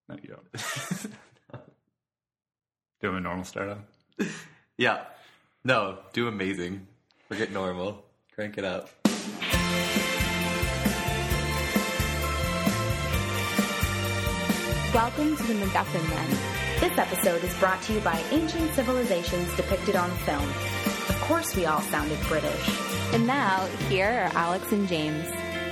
No, you don't. Do a normal startup. Yeah. No, do amazing. Forget normal. Crank it up. Welcome to the MacGuffin Men. This episode is brought to you by ancient civilizations depicted on film. Of course we all sounded British. And now, here are Alex and James.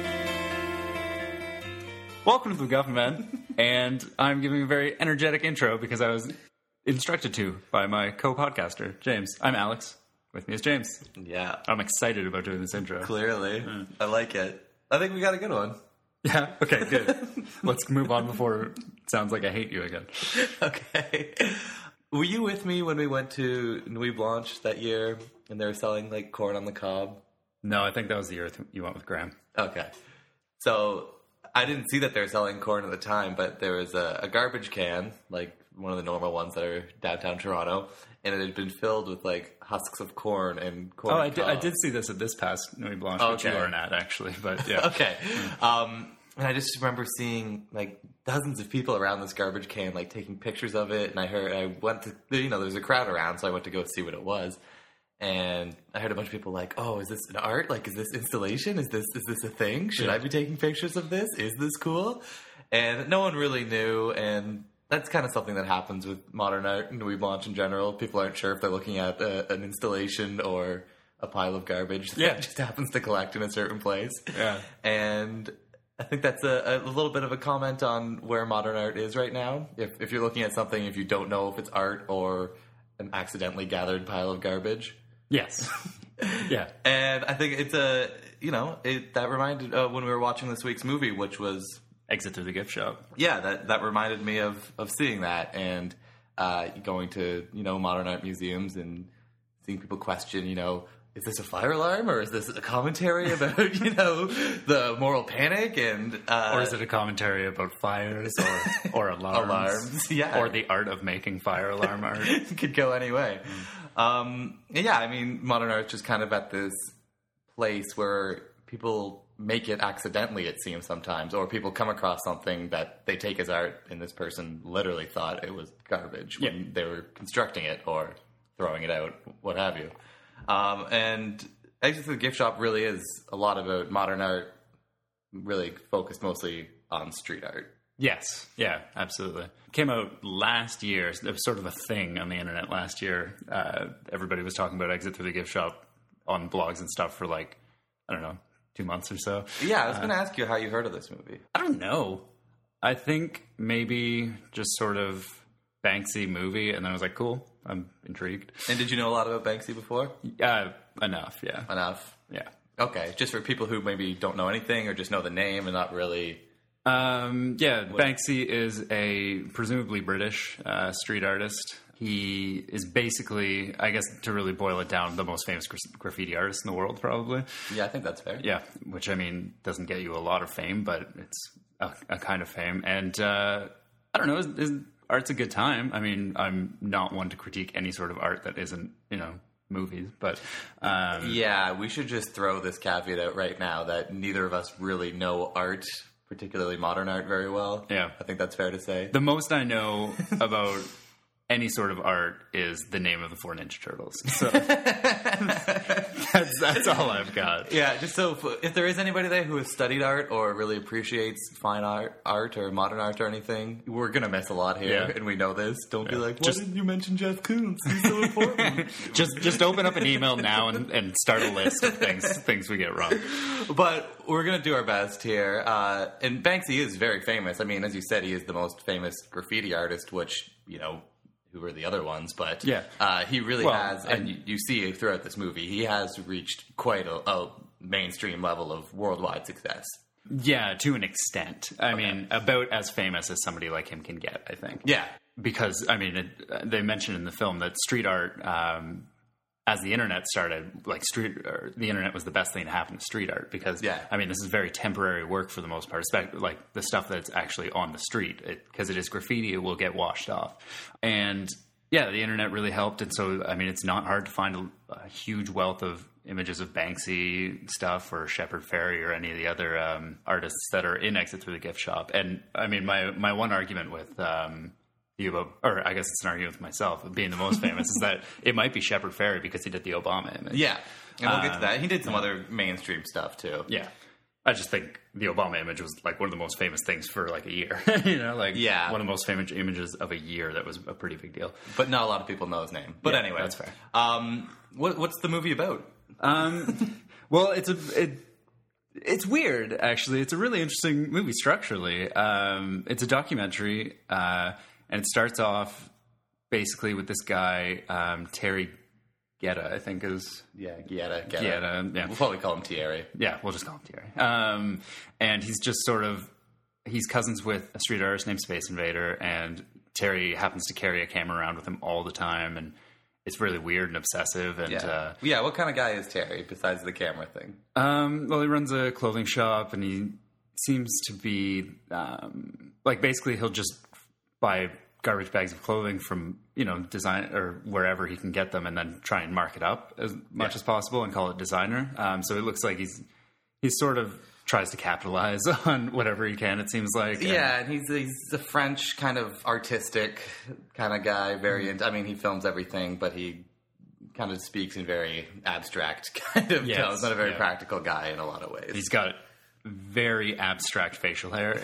Welcome to the MacGuffin Men, and I'm giving a very energetic intro because I was instructed to by my co-podcaster, James. I'm Alex. With me is James. Yeah. I'm excited about doing this intro. Clearly. I like it. I think we got a good one. Yeah? Okay, good. Let's move on before it sounds like I hate you again. Okay. Were you with me when we went to Nuit Blanche that year and they were selling like corn on the cob? No, I think that was the year you went with Graham. Okay. So I didn't see that they were selling corn at the time, but there was a garbage can, like one of the normal ones that are downtown Toronto, and it had been filled with like husks of corn and corn. Oh, on I cob. did see this at this past Nuit Blanche, which Okay. you weren't at, actually. But yeah. Okay. And I just remember seeing like dozens of people around this garbage can, like taking pictures of it. And I went to, there's a crowd around, so I went to go see what it was. And I heard a bunch of people like, "Oh, is this an art? Like, is this installation? Is this a thing? Should I be taking pictures of this? Is this cool?" And no one really knew. And that's kind of something that happens with modern art and Nuit Blanche in general. People aren't sure if they're looking at an installation or a pile of garbage that just happens to collect in a certain place. Yeah. And I think that's a little bit of a comment on where modern art is right now. If you're looking at something, if you don't know if it's art or an accidentally gathered pile of garbage. Yes. Yeah. And I think it's that reminded when we were watching this week's movie, which was Exit Through the Gift Shop. Yeah, that reminded me of seeing that and going to, modern art museums and seeing people question, is this a fire alarm or is this a commentary about, the moral panic and Or is it a commentary about fires or alarms? Alarms, yeah. Or the art of making fire alarm art? could go anyway. Modern art's just kind of at this place where people make it accidentally, it seems sometimes, or people come across something that they take as art and this person literally thought it was garbage when they were constructing it or throwing it out, what have you. And Exit Through the Gift Shop really is a lot about modern art, really focused mostly on street art. Yes. Yeah, absolutely. Came out last year. It was sort of a thing on the internet last year. Everybody was talking about Exit Through the Gift Shop on blogs and stuff for 2 months or so. Yeah, I was going to ask you how you heard of this movie. I don't know. I think maybe just sort of Banksy movie, and then I was like, cool, I'm intrigued. And did you know a lot about Banksy before? Enough, yeah. Enough? Yeah. Okay, just for people who maybe don't know anything or just know the name and not really... Banksy is a presumably British street artist. He is basically, I guess, to really boil it down, the most famous graffiti artist in the world, probably. Yeah, I think that's fair. Yeah, which, doesn't get you a lot of fame, but it's a kind of fame. And, I don't know, his art's a good time. I'm not one to critique any sort of art that isn't, movies, but... Yeah, we should just throw this caveat out right now that neither of us really know art, particularly modern art, very well. Yeah. I think that's fair to say. The most I know about any sort of art is the name of the Four Ninja Turtles. So that's all I've got. Yeah, just so if there is anybody there who has studied art or really appreciates fine art or modern art or anything, we're going to miss a lot here, and we know this. Don't be like, why didn't you mention Jeff Koons? He's so important. just open up an email now and start a list of things we get wrong. But we're going to do our best here. And Banksy is very famous. As you said, he is the most famous graffiti artist, which, who are the other ones, but he really has, and you see it throughout this movie, he has reached quite a mainstream level of worldwide success. Yeah, to an extent. About as famous as somebody like him can get, I think. Yeah. Because, they mentioned in the film that street art, as the internet started, the internet was the best thing to happen to street art because, this is very temporary work for the most part, like the stuff that's actually on the street. Because it is graffiti, it will get washed off. And, the internet really helped. And so, it's not hard to find a huge wealth of images of Banksy stuff or Shepard Fairey or any of the other artists that are in Exit Through the Gift Shop. And I mean, my one argument with you, or I guess it's an argument with myself, being the most famous, is that it might be Shepard Fairey because he did the Obama image. Yeah, and we'll get to that. He did some other mainstream stuff too. Yeah. I just think the Obama image was like one of the most famous things for like a year. You know, like one of the most famous images of a year. That was a pretty big deal. But not a lot of people know his name. But anyway, that's fair. What's the movie about? Well, it's weird actually. It's a really interesting movie structurally. It's a documentary, and it starts off basically with this guy Terry Guetta, I think is... Yeah, Guetta. Yeah. We'll probably call him Thierry. Yeah, we'll just call him Thierry. And he's just sort of... He's cousins with a street artist named Space Invader, and Terry happens to carry a camera around with him all the time, and it's really weird and obsessive. And what kind of guy is Terry, besides the camera thing? Well, he runs a clothing shop, and he seems to be... basically, he'll just buy garbage bags of clothing from, design or wherever he can get them, and then try and mark it up as much as possible and call it designer. So it looks like he's sort of tries to capitalize on whatever he can, it seems like. And he's a French kind of artistic kind of guy. He films everything, but he kind of speaks in very abstract kind of tones. He's not a very practical guy in a lot of ways. He's got very abstract facial hair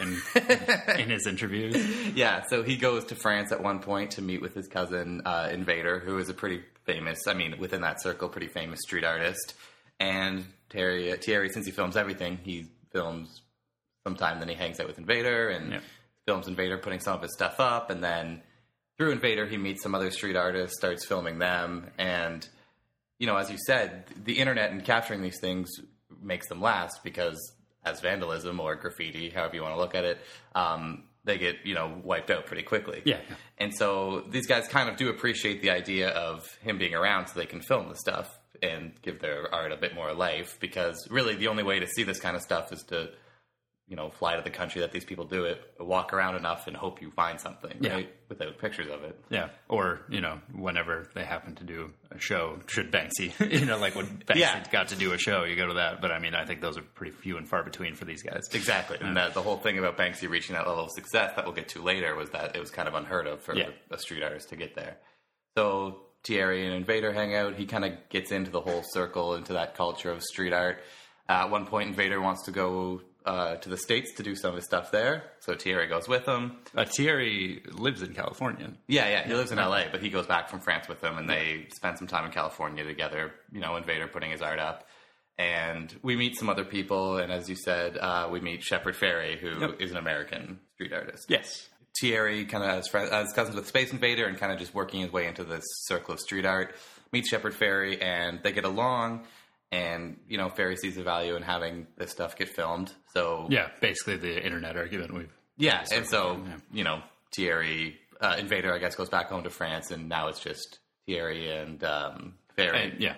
in his interviews. Yeah, so he goes to France at one point to meet with his cousin Invader, who is a pretty famous, within that circle, pretty famous street artist. And Thierry, since he films everything, he films sometime, then he hangs out with Invader and films Invader putting some of his stuff up. And then through Invader, he meets some other street artists, starts filming them. And, as you said, the internet and capturing these things makes them last because... as vandalism or graffiti, however you want to look at it, they get, wiped out pretty quickly. Yeah. And so these guys kind of do appreciate the idea of him being around so they can film the stuff and give their art a bit more life, because really the only way to see this kind of stuff is to, fly to the country that these people do it, walk around enough and hope you find something, right? Without pictures of it. Yeah. Or, whenever they happen to do a show, should Banksy, like when Banksy got to do a show, you go to that. But I think those are pretty few and far between for these guys. Exactly. And the whole thing about Banksy reaching that level of success that we'll get to later was that it was kind of unheard of for a street artist to get there. So Thierry and Invader hang out. He kind of gets into the whole circle, into that culture of street art. At one point, Invader wants to go to the States to do some of his stuff there. So Thierry goes with him. Thierry lives in California. Yeah. He lives in LA, but he goes back from France with him, and they spend some time in California together, Invader putting his art up. And we meet some other people, and as you said, we meet Shepard Fairey, who is an American street artist. Yes. Thierry kind of has cousins with Space Invader and kind of just working his way into this circle of street art. Meets Shepard Fairey, and they get along. And, Fairey sees the value in having this stuff get filmed. So basically the internet argument we've... Yeah, and so, Thierry, Invader, I guess, goes back home to France, and now it's just Thierry and Fairey,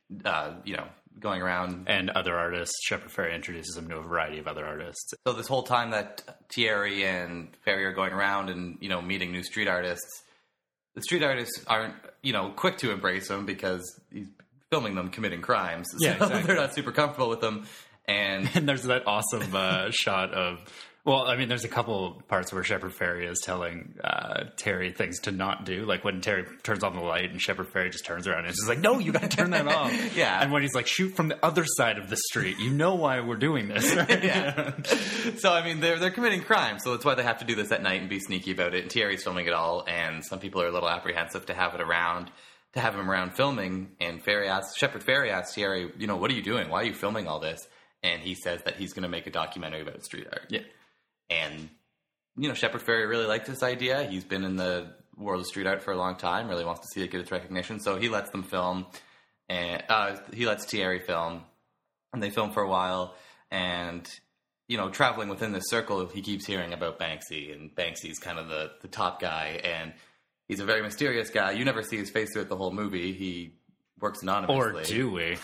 going around. And other artists. Shepard Fairey introduces him to a variety of other artists. So this whole time that Thierry and Fairey are going around and, meeting new street artists, the street artists aren't, quick to embrace him because he's filming them committing crimes. So they're not super comfortable with them. And there's that awesome shot of... Well, there's a couple parts where Shepard Fairey is telling Terry things to not do. Like when Terry turns on the light and Shepard Fairey just turns around and is just like, no, you got to turn that off. And when he's like, shoot from the other side of the street. You know why we're doing this, right? So, they're committing crimes. So that's why they have to do this at night and be sneaky about it. And Thierry's filming it all. And some people are a little apprehensive to have him around filming. And Shepard Fairey asks Thierry, what are you doing? Why are you filming all this? And he says that he's going to make a documentary about street art. Yeah. And, Shepard Fairey really liked this idea. He's been in the world of street art for a long time, really wants to see it get its recognition. So he lets them film, and he lets Thierry film, and they film for a while. And, traveling within this circle, he keeps hearing about Banksy, and Banksy's kind of the top guy, and he's a very mysterious guy. You never see his face throughout the whole movie. He works anonymously. Or do we?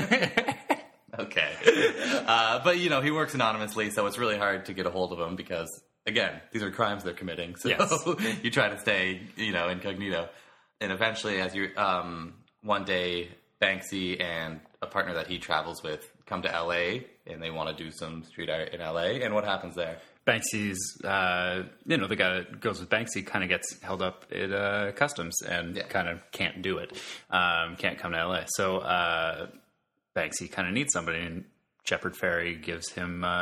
Okay. But, he works anonymously, so it's really hard to get a hold of him because, again, these are crimes they're committing. So you try to stay, incognito. And eventually, as you one day, Banksy and a partner that he travels with come to LA, and they want to do some street art in LA. And what happens there? Banksy's, the guy that goes with Banksy kind of gets held up at customs and kind of can't do it, can't come to LA. So Banksy kind of needs somebody, and Shepard Fairey gives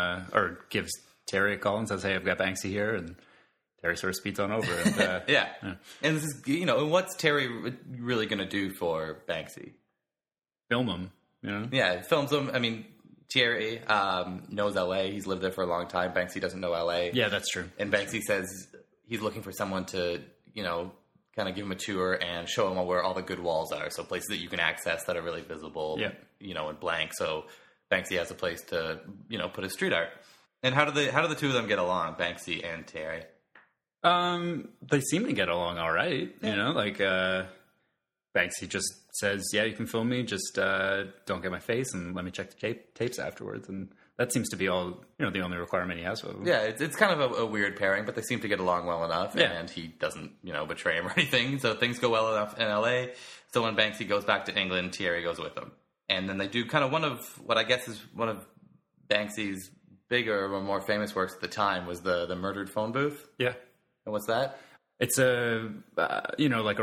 Terry a call and says, "Hey, I've got Banksy here," and Terry sort of speeds on over. And, yeah. And this is, what's Terry really going to do for Banksy? Film him, Yeah, films him. I mean, Thierry knows LA. He's lived there for a long time. Banksy doesn't know LA. Yeah, that's true. And Banksy says he's looking for someone to, kind of give him a tour and show him where all the good walls are. So places that you can access that are really visible, and blank. So Banksy has a place to, put his street art. And how do the two of them get along, Banksy and Thierry? They seem to get along all right. Yeah. Banksy just says, "Yeah, you can film me. Just don't get my face, and let me check the tapes afterwards." And that seems to be all the only requirement he has of him. Yeah, it's kind of a weird pairing, but they seem to get along well enough. Yeah. And he doesn't betray him or anything, so things go well enough in LA. So when Banksy goes back to England, Thierry goes with him, and then they do kind of one of what I guess is one of Banksy's bigger or more famous works at the time was the Murdered Phone Booth. Yeah. And what's that? It's a like a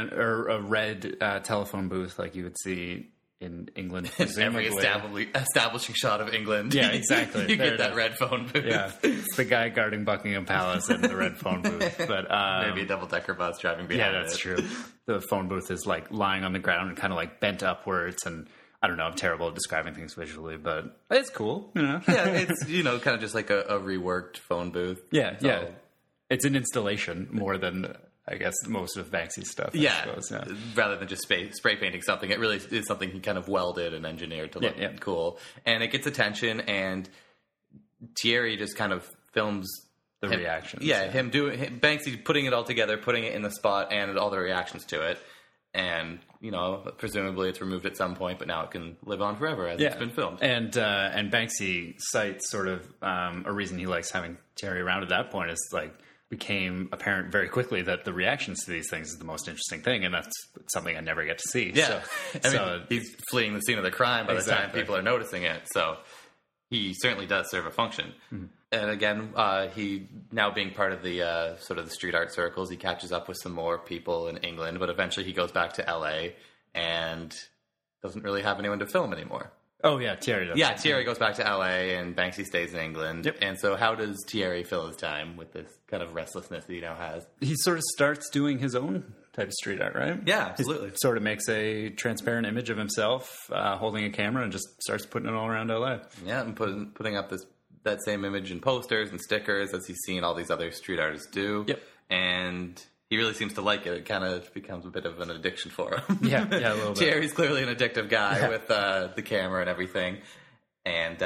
red telephone booth like you would see in England. Every establishing shot of England. Yeah, exactly. you get that red phone booth. Yeah, it's the guy guarding Buckingham Palace in the red phone booth. But maybe a double-decker bus driving behind it. Yeah, that's true. The phone booth is like lying on the ground and kind of like bent upwards, and I don't know, I'm terrible at describing things visually, but it's cool. Yeah, it's kind of just like a reworked phone booth. Yeah, so. Yeah. It's an installation more than, I guess, most of Banksy's stuff. I suppose. Yeah. Rather than just spray painting something, it really is something he kind of welded and engineered to look cool. And it gets attention, and Thierry just kind of films the reactions. Yeah, Banksy putting it all together, putting it in the spot, and all the reactions to it. And, presumably it's removed at some point, but now it can live on forever as it's been filmed. And Banksy cites sort of a reason he likes having Thierry around at that point is like, became apparent very quickly that the reactions to these things is the most interesting thing, and that's something I never get to see. Yeah. So, he's fleeing the scene of the crime by the time people are noticing it, so he certainly does serve a function. Mm-hmm. And again, he, now being part of the sort of the street art circles, he catches up with some more people in England, but eventually he goes back to LA and doesn't really have anyone to film anymore. Oh, yeah, Thierry does. Yeah, Thierry goes back to LA and Banksy stays in England. Yep. And so how does Thierry fill his time with this kind of restlessness that he now has? He sort of starts doing his own type of street art, right? Yeah, absolutely. He sort of makes a transparent image of himself holding a camera and just starts putting it all around LA. Yeah, and putting up that same image in posters and stickers as he's seen all these other street artists do. Yep. And he really seems to like it. It kind of becomes a bit of an addiction for him. Yeah, a little bit. Thierry's clearly an addictive guy with the camera and everything. And,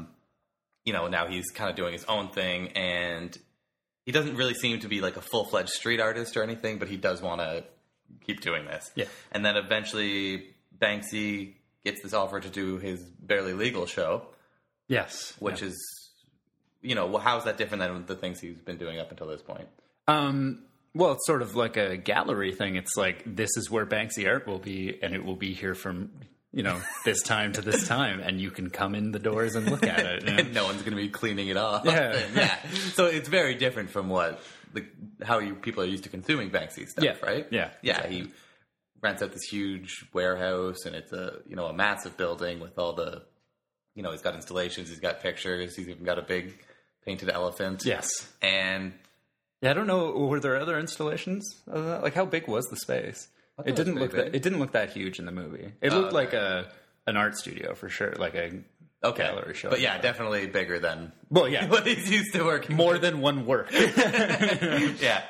now he's kind of doing his own thing. And he doesn't really seem to be like a full-fledged street artist or anything, but he does want to keep doing this. Yeah. And then eventually Banksy gets this offer to do his Barely Legal show. Yes. Which is, how's that different than the things he's been doing up until this point? Well, it's sort of like a gallery thing. It's like, this is where Banksy art will be, and it will be here from, this time to this time, and you can come in the doors and look at it. And no one's going to be cleaning it off. Yeah. So it's very different from how people are used to consuming Banksy stuff, right? Yeah. Yeah, exactly. He rents out this huge warehouse, and it's a massive building with all the, he's got installations, he's got pictures, he's even got a big painted elephant. Yes. And yeah, I don't know. Were there other installations of that? Like, how big was the space? It didn't look that huge in the movie. It looked like an art studio for sure, like a gallery show. But yeah, definitely bigger than what he's used to working. More than one work. Yeah.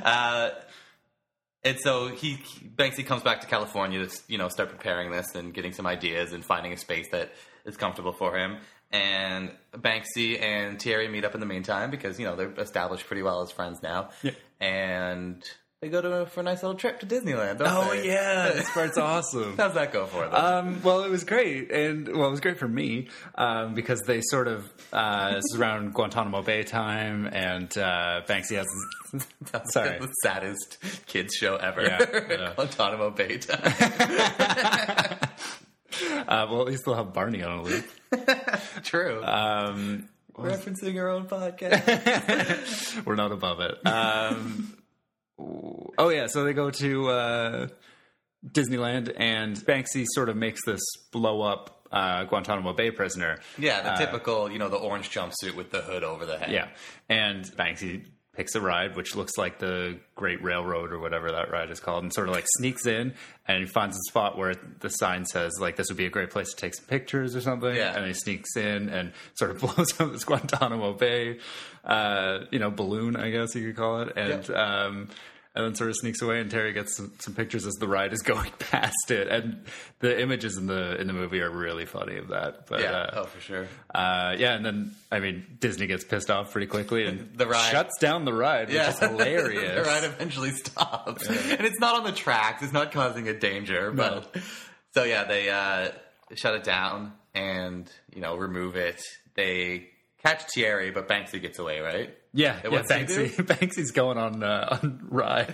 And so Banksy comes back to California to start preparing this and getting some ideas and finding a space that is comfortable for him. And Banksy and Thierry meet up in the meantime because, they're established pretty well as friends now. Yeah. And they go for a nice little trip to Disneyland, don't they? Yeah. This part's awesome. How's that go for them? Well, it was great. And, it was great for me because they sort of, this is around Guantanamo Bay time, and Banksy has... Sorry. The saddest kids show ever. Yeah. Guantanamo Bay time. Well, at least they'll have Barney on a loop. True. Referencing our own podcast. We're not above it. So they go to Disneyland, and Banksy sort of makes this blow up Guantanamo Bay prisoner. Yeah, the typical, the orange jumpsuit with the hood over the head. Yeah, and Banksy picks a ride, which looks like the Great Railroad or whatever that ride is called, and sort of like sneaks in, and he finds a spot where the sign says, like, this would be a great place to take some pictures or something. Yeah. And he sneaks in and sort of blows up this Guantanamo Bay, balloon, I guess you could call it. And, and then sort of sneaks away, and Terry gets some pictures as the ride is going past it. And the images in the movie are really funny of that. But, for sure. And then, Disney gets pissed off pretty quickly and the ride shuts down the ride, which is hilarious. The ride eventually stops. Yeah. And it's not on the tracks. It's not causing a danger. But So, they shut it down and, remove it. They catch Thierry, but Banksy gets away, right? Yeah, Banksy's going on rides.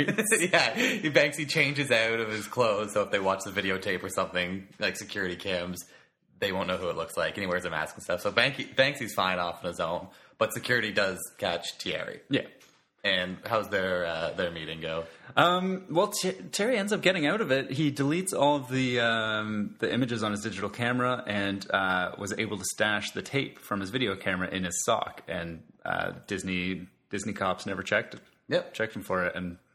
Banksy changes out of his clothes, so if they watch the videotape or something, like security cams, they won't know who it looks like, and he wears a mask and stuff. So Banksy's fine off on his own, but security does catch Thierry. Yeah. And how's their meeting go? Terry ends up getting out of it. He deletes all of the images on his digital camera and was able to stash the tape from his video camera in his sock. And Disney cops never checked him for it. And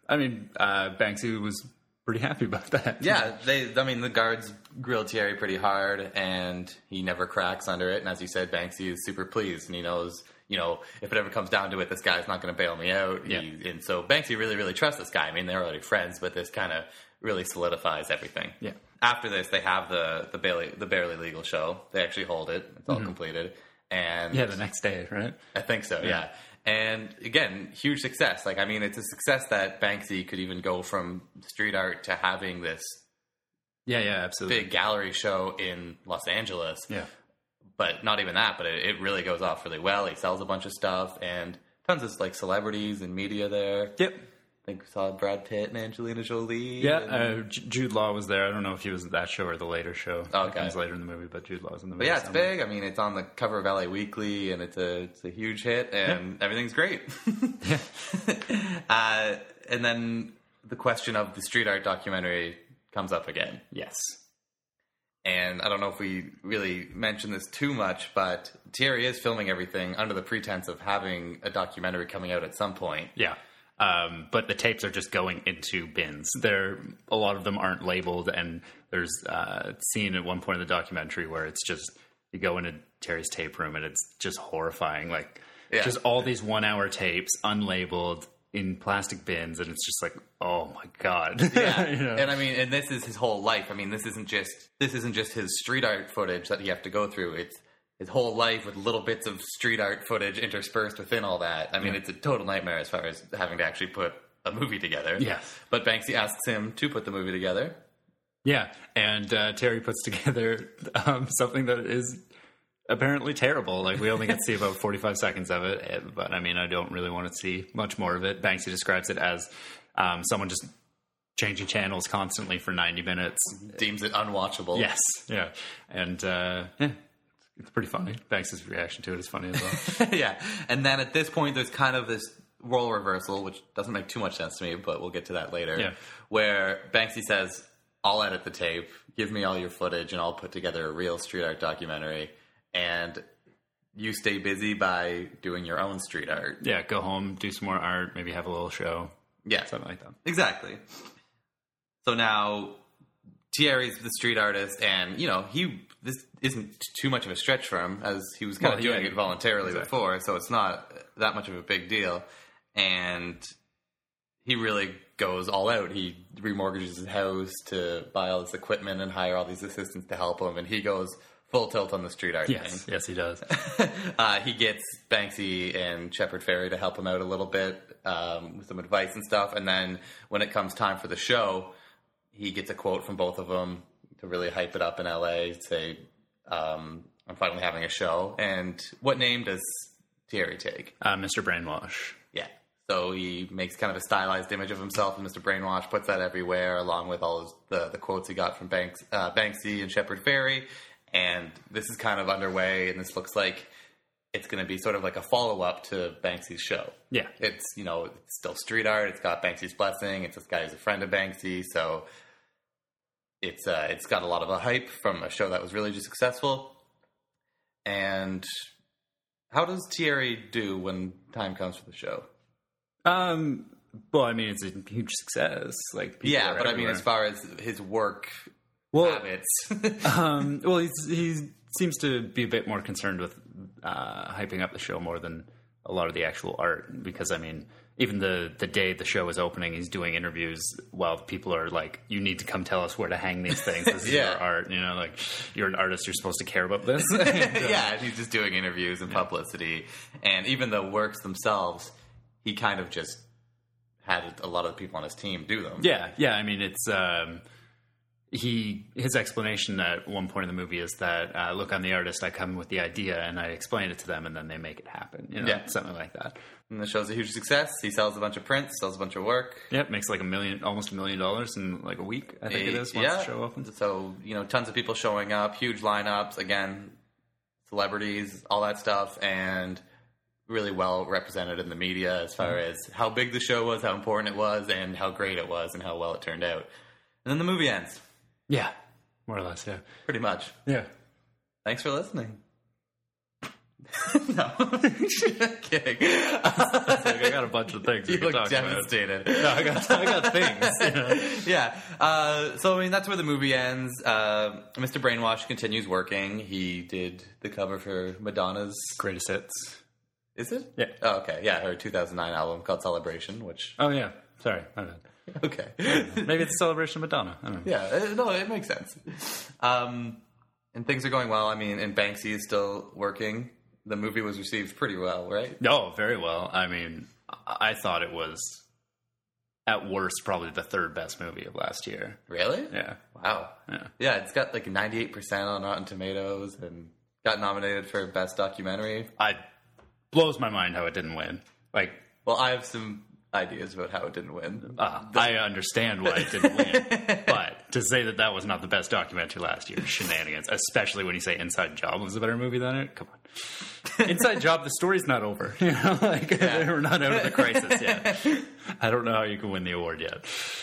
Banksy was pretty happy about that. Yeah, the guards grilled Thierry pretty hard, and he never cracks under it. And as you said, Banksy is super pleased, and he knows, if it ever comes down to it, this guy's not going to bail me out. Yeah. And so Banksy really, really trusts this guy. They're already friends, but this kind of really solidifies everything. Yeah. After this, they have the Barely Legal show. They actually hold it. It's all completed. And the next day, right? I think so, yeah. And again, huge success. It's a success that Banksy could even go from street art to having this absolutely big gallery show in Los Angeles. Yeah. But not even that, but it really goes off really well. He sells a bunch of stuff and tons of celebrities and media there. Yep. I think we saw Brad Pitt and Angelina Jolie. Yeah, Jude Law was there. I don't know if he was at that show or the later show. Okay. It comes later in the movie, but Jude Law's in the movie. But it's big. It's on the cover of LA Weekly, and it's a huge hit, and everything's great. And then the question of the street art documentary comes up again. Yes. And I don't know if we really mentioned this too much, but Thierry is filming everything under the pretense of having a documentary coming out at some point. Yeah. But the tapes are just going into bins. A lot of them aren't labeled, and there's a scene at one point in the documentary where it's just, you go into Terry's tape room and it's just horrifying. Just all these 1 hour tapes, unlabeled, in plastic bins, and it's just like, oh my God. Yeah. And and this is his whole life. This isn't just his street art footage that you have to go through. It's his whole life with little bits of street art footage interspersed within all that. It's a total nightmare as far as having to actually put a movie together. Yes. But Banksy asks him to put the movie together. Yeah. And Terry puts together something that is apparently terrible. We only get to see about 45 seconds of it, but I don't really want to see much more of it. Banksy describes it as someone just changing channels constantly for 90 minutes. Deems it unwatchable. Yes. Yeah. And it's pretty funny. Banksy's reaction to it is funny as well. Yeah. And then at this point, there's kind of this role reversal, which doesn't make too much sense to me, but we'll get to that later. Yeah. Where Banksy says, I'll edit the tape, give me all your footage, and I'll put together a real street art documentary. And you stay busy by doing your own street art. Yeah, go home, do some more art, maybe have a little show. Yeah. Something like that. Exactly. So now Thierry's the street artist, and, this isn't too much of a stretch for him, as he was kind of doing it voluntarily before, so it's not that much of a big deal. And he really goes all out. He remortgages his house to buy all this equipment and hire all these assistants to help him, and he goes full tilt on the street art thing. Yes, he does. He gets Banksy and Shepard Fairey to help him out a little bit with some advice and stuff. And then when it comes time for the show, he gets a quote from both of them to really hype it up in LA. Say, I'm finally having a show. And what name does Thierry take? Mr. Brainwash. Yeah. So he makes kind of a stylized image of himself and Mr. Brainwash, puts that everywhere, along with all the quotes he got from Banksy and Shepard Fairey. And this is kind of underway, and this looks like it's going to be sort of like a follow-up to Banksy's show. Yeah. It's, it's still street art. It's got Banksy's blessing. It's this guy who's a friend of Banksy. So it's got a lot of a hype from a show that was really just successful. And how does Thierry do when time comes for the show? Well, I mean, it's a huge success. Like, but everywhere. I mean, as far as his work habits. Well, he seems to be a bit more concerned with hyping up the show more than a lot of the actual art. Because, I mean, even the day the show is opening, he's doing interviews while people are like, you need to come tell us where to hang these things. This is your art. Like, you're an artist, you're supposed to care about this. And he's just doing interviews and publicity. And even the works themselves, he kind of just had a lot of the people on his team do them. Yeah. I mean, it's his explanation at one point in the movie is that look, I'm the artist. I come with the idea and I explain it to them, and then they make it happen. Something like that. And the show's a huge success. He sells a bunch of prints, sells a bunch of work. Yep, makes like almost $1 million in like a week. I think it is once the show opens. So tons of people showing up, huge lineups. Again, celebrities, all that stuff, and really well represented in the media as far as how big the show was, how important it was, and how great it was, and how well it turned out. And then the movie ends. Yeah, more or less, yeah. Pretty much. Yeah. Thanks for listening. No. Kidding. I got a bunch of things. You look devastated. No, I got things. Yeah. So, I mean, that's where the movie ends. Mr. Brainwash continues working. He did the cover for Madonna's Greatest Hits. Is it? Yeah. Oh, okay. Yeah, her 2009 album called Celebration, which... Oh, yeah. Sorry. My bad. Okay. Maybe it's a celebration of Madonna. I don't know. Yeah. No, it makes sense. And things are going well. I mean, and Banksy is still working. The movie was received pretty well, right? No, very well. I mean, I thought it was, at worst, probably the third best movie of last year. Really? Yeah. Wow. Yeah, it's got like 98% on Rotten Tomatoes and got nominated for Best Documentary. Blows my mind how it didn't win. Like, well, I have some ideas about how it didn't win. I understand why it didn't win, but to say that was not the best documentary last year, shenanigans. Especially when you say Inside Job was a better movie than it. Come on, Inside Job, the story's not over. We're not out of the crisis yet. I don't know how you can win the award yet.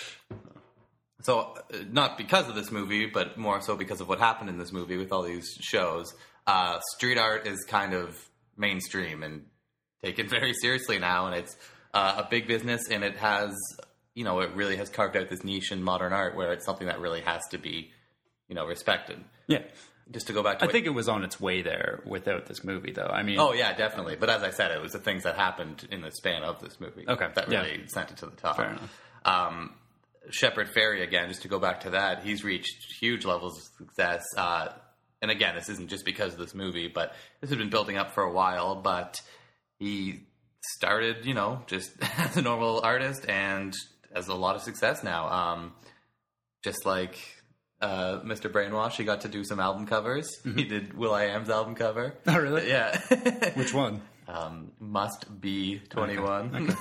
So, not because of this movie, but more so because of what happened in this movie with all these shows. Street art is kind of mainstream and taken very seriously now, and it's a big business, and it has, it really has carved out this niche in modern art where it's something that really has to be, respected. Yeah. Just to go back to I think it was on its way there without this movie, though. I mean... Oh, yeah, definitely. But as I said, it was the things that happened in the span of this movie that really sent it to the top. Fair enough. Shepard Fairey, again, just to go back to that, he's reached huge levels of success. And again, this isn't just because of this movie, but this has been building up for a while. But he started, just as a normal artist and has a lot of success now. Just like Mr. Brainwash, he got to do some album covers. Mm-hmm. He did Will.i.am's album cover. Oh, really? Yeah. Which one? Must Be 21.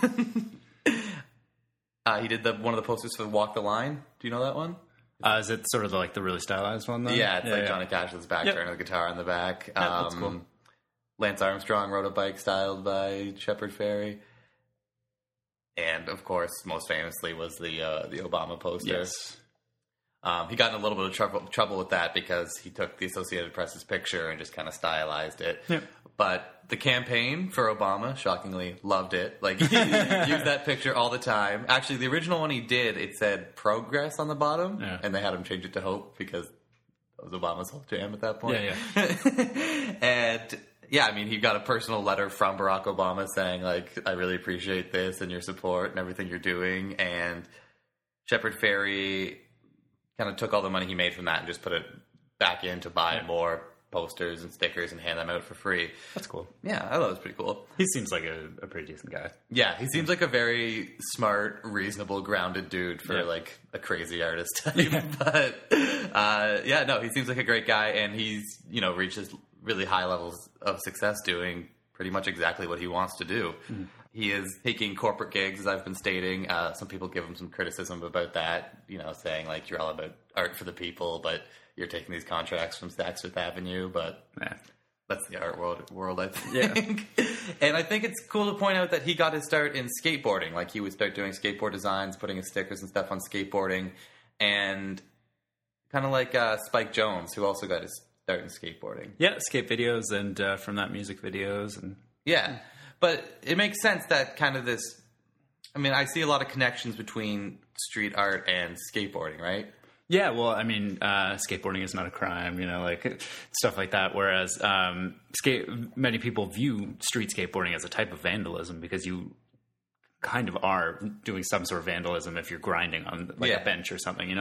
Okay. He did one of the posters for Walk the Line. Do you know that one? Is it sort of like the really stylized one, though? Yeah, it's Johnny Cash's back turn with a guitar on the back. That's cool. Lance Armstrong wrote a bike styled by Shepard Fairey. And, of course, most famously was the Obama poster. Yes. He got in a little bit of trouble with that because he took the Associated Press's picture and just kind of stylized it. Yep. But the campaign for Obama, shockingly, loved it. Like, he used that picture all the time. Actually, the original one he did, it said progress on the bottom, and they had him change it to hope because that was Obama's whole jam at that point. Yeah. And... yeah, I mean, he got a personal letter from Barack Obama saying, like, I really appreciate this and your support and everything you're doing. And Shepard Fairey kind of took all the money he made from that and just put it back in to buy more posters and stickers and hand them out for free. That's cool. Yeah, I thought it was pretty cool. He seems like a pretty decent guy. Yeah, he seems like a very smart, reasonable, grounded dude for, like, a crazy artist type. Yeah. But, he seems like a great guy, and he's, reached his really high levels of success doing pretty much exactly what he wants to do. Mm-hmm. he is taking corporate gigs, as I've been stating. Some people give him some criticism about that, saying like you're all about art for the people, but you're taking these contracts from Saks Fifth Avenue. But that's the art world, I think. Yeah. And I think it's cool to point out that he got his start in skateboarding. Like he would start doing skateboard designs, putting his stickers and stuff on skateboarding, and kind of like Spike Jonze, who also got his start in skateboarding. Yeah, skate videos and from that music videos and yeah. But it makes sense that kind of this... I mean, I see a lot of connections between street art and skateboarding, right? Yeah, well, I mean, skateboarding is not a crime, like stuff like that. Whereas many people view street skateboarding as a type of vandalism because you kind of are doing some sort of vandalism if you're grinding on a bench or something,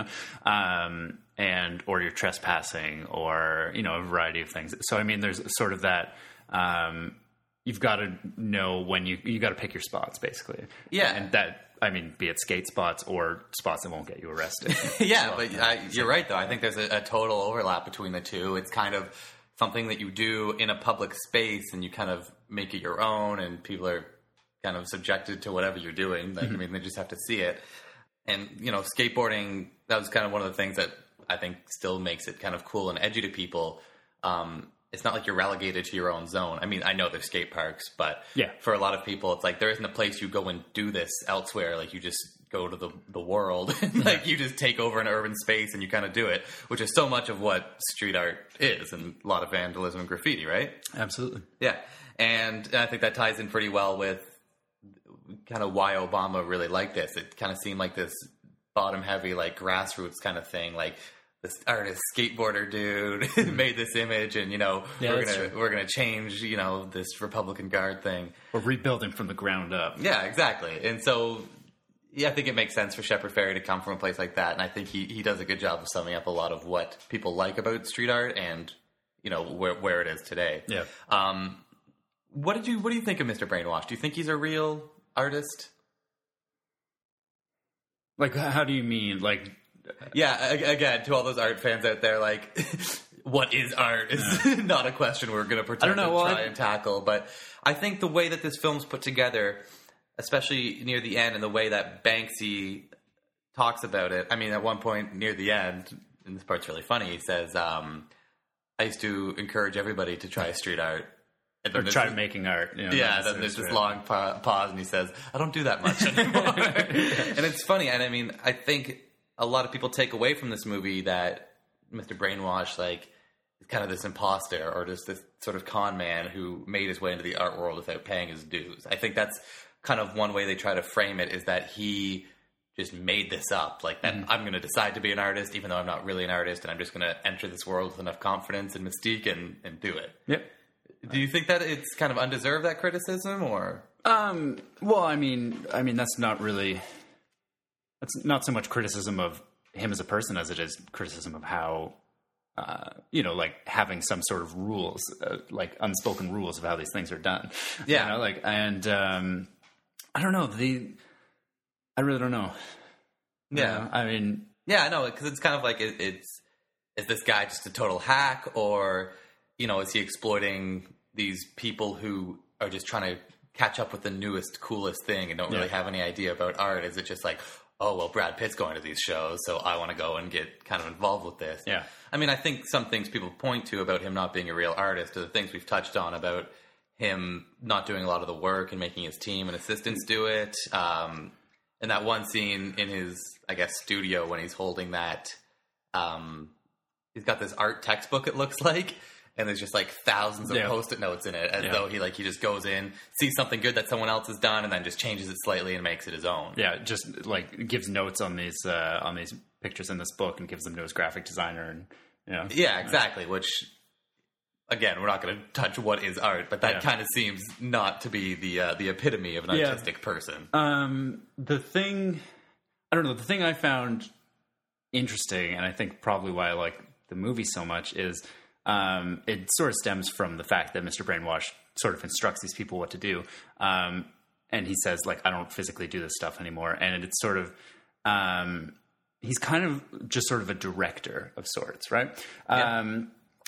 or you're trespassing or, a variety of things. So, I mean, there's sort of that... you've got to know when you got to pick your spots, basically. Yeah. And that, I mean, be it skate spots or spots that won't get you arrested. Yeah, so, but you're right, though. I think there's a total overlap between the two. It's kind of something that you do in a public space and you kind of make it your own and people are kind of subjected to whatever you're doing. Like, I mean, they just have to see it. And, skateboarding, that was kind of one of the things that I think still makes it kind of cool and edgy to people. It's not like you're relegated to your own zone. I mean, I know there's skate parks, but for a lot of people, it's like there isn't a place you go and do this elsewhere. Like you just go to the world, like you just take over an urban space and you kind of do it, which is so much of what street art is, and a lot of vandalism and graffiti, right? Absolutely. Yeah, and I think that ties in pretty well with kind of why Obama really liked this. It kind of seemed like this bottom heavy, like grassroots kind of thing, like. This artist skateboarder dude made this image, and we're gonna change this Republican Guard thing. We're rebuilding from the ground up. Yeah, exactly. And so, I think it makes sense for Shepard Fairey to come from a place like that, and I think he does a good job of summing up a lot of what people like about street art and where it is today. Yeah. What do you think of Mr. Brainwash? Do you think he's a real artist? Like, how do you mean? Like. Yeah, again, to all those art fans out there, like, what is art is not a question we're going to pretend to try and tackle. But I think the way that this film's put together, especially near the end, and the way that Banksy talks about it. I mean, at one point near the end, and this part's really funny, he says, I used to encourage everybody to try street art. Or try making art. Then there's this long pause, and he says, I don't do that much anymore. And it's funny, and I mean, I think... a lot of people take away from this movie that Mr. Brainwash, like, is kind of this imposter or just this sort of con man who made his way into the art world without paying his dues. I think that's kind of one way they try to frame it, is that he just made this up. Like, that I'm going to decide to be an artist, even though I'm not really an artist, and I'm just going to enter this world with enough confidence and mystique and do it. Yep. Do you think that it's kind of undeserved, that criticism, or? Well, I mean, that's not really... It's not so much criticism of him as a person as it is criticism of how, like having some sort of rules, like unspoken rules of how these things are done. Yeah. I don't know. I really don't know. Yeah. I mean. Yeah, I know, because it's kind of like, is this guy just a total hack, or, is he exploiting these people who are just trying to catch up with the newest, coolest thing and don't really have any idea about art? Is it just like, oh, well, Brad Pitt's going to these shows, so I want to go and get kind of involved with this. Yeah. I mean, I think some things people point to about him not being a real artist are the things we've touched on about him not doing a lot of the work and making his team and assistants do it. And that one scene in his, I guess, studio when he's holding that, he's got this art textbook, it looks like, and there's just like thousands of Post-it notes in it, as though he just goes in, sees something good that someone else has done, and then just changes it slightly and makes it his own. Yeah, just like gives notes on these pictures in this book and gives them to his graphic designer, and Yeah, exactly. Which, again, we're not going to touch what is art, but that kind of seems not to be the epitome of an artistic person. The thing I found interesting, and I think probably why I like the movie so much, is. It sort of stems from the fact that Mr. Brainwash sort of instructs these people what to do. And he says, like, I don't physically do this stuff anymore. And it's sort of, he's kind of just sort of a director of sorts, right?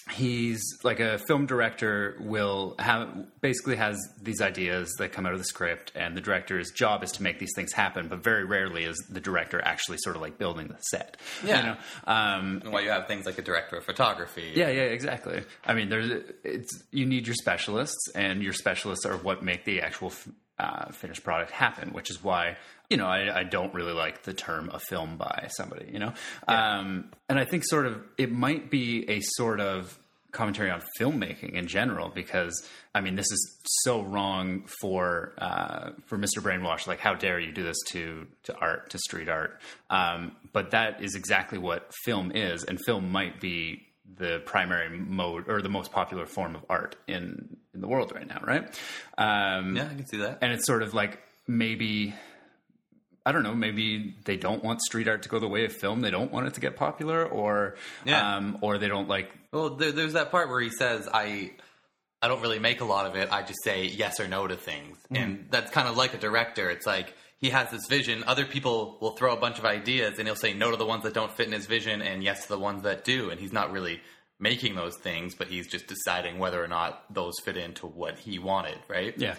he's like a film director basically has these ideas that come out of the script, and the director's job is to make these things happen, but very rarely is the director actually sort of like building the set. Yeah. You know? And why you have things like a director of photography. Yeah, exactly. I mean, you need your specialists, and your specialists are what make the actual finished product happen, which is why, you know, I don't really like the term a film by somebody, you know? Yeah. And I think sort of it might be a sort of commentary on filmmaking in general, because, I mean, this is so wrong for Mr. Brainwash. Like, how dare you do this to art, to street art? But that is exactly what film is, and film might be the primary mode or the most popular form of art in the world right now, right? Yeah, I can see that. And it's sort of like, maybe, I don't know, maybe they don't want street art to go the way of film. They don't want it to get popular, or they don't like... Well, there's that part where he says, I don't really make a lot of it. I just say yes or no to things. Mm. And that's kind of like a director. It's like, he has this vision. Other people will throw a bunch of ideas, and he'll say no to the ones that don't fit in his vision and yes to the ones that do. And he's not really making those things, but he's just deciding whether or not those fit into what he wanted, right? Yeah.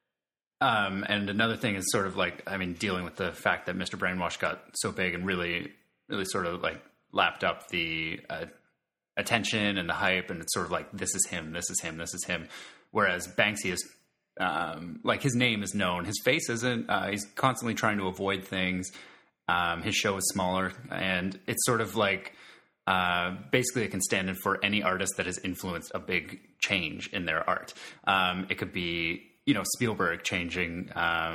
And another thing is sort of like, I mean, dealing with the fact that Mr. Brainwash got so big and really, really sort of like lapped up the attention and the hype, and it's sort of like, this is him, this is him, this is him. Whereas Banksy is, like, his name is known, his face isn't. He's constantly trying to avoid things. His show is smaller, and it's sort of like, basically it can stand in for any artist that has influenced a big change in their art. It could be, you know, Spielberg changing,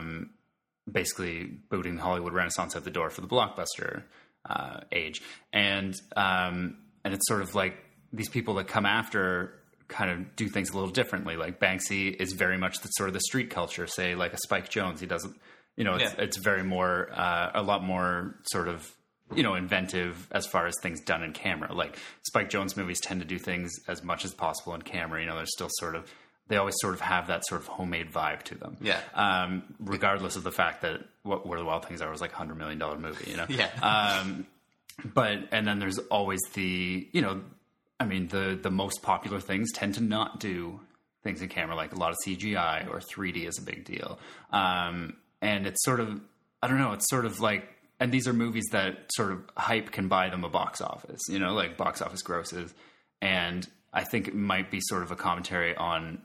basically booting the Hollywood Renaissance out the door for the blockbuster age. And it's sort of like these people that come after kind of do things a little differently. Like, Banksy is very much the sort of the street culture, say like a Spike Jonze. He doesn't, you know, it's very more, a lot more sort of, you know, inventive as far as things done in camera. Like, Spike Jonze movies tend to do things as much as possible in camera. You know, they're still sort of, they always sort of have that sort of homemade vibe to them. Yeah. Regardless of the fact that Where the Wild Things Are was like $100 million movie, you know? Yeah. And then there's always the, you know, I mean, the most popular things tend to not do things in camera, like a lot of CGI or 3D is a big deal. And it's sort of, I don't know, it's sort of like, and these are movies that sort of hype can buy them a box office, you know, like box office grosses. And I think it might be sort of a commentary on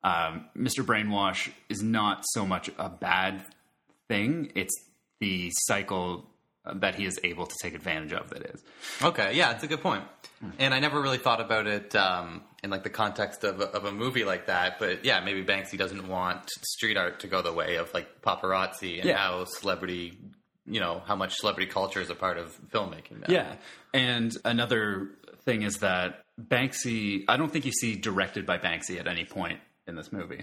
Mr. Brainwash is not so much a bad thing. It's the cycle that he is able to take advantage of that is. Okay, yeah, it's a good point. And I never really thought about it in like the context of a movie like that. But yeah, maybe Banksy doesn't want street art to go the way of like paparazzi and how celebrity, you know, how much celebrity culture is a part of filmmaking now. Yeah, and another thing is that Banksy, I don't think you see directed by Banksy at any point in this movie.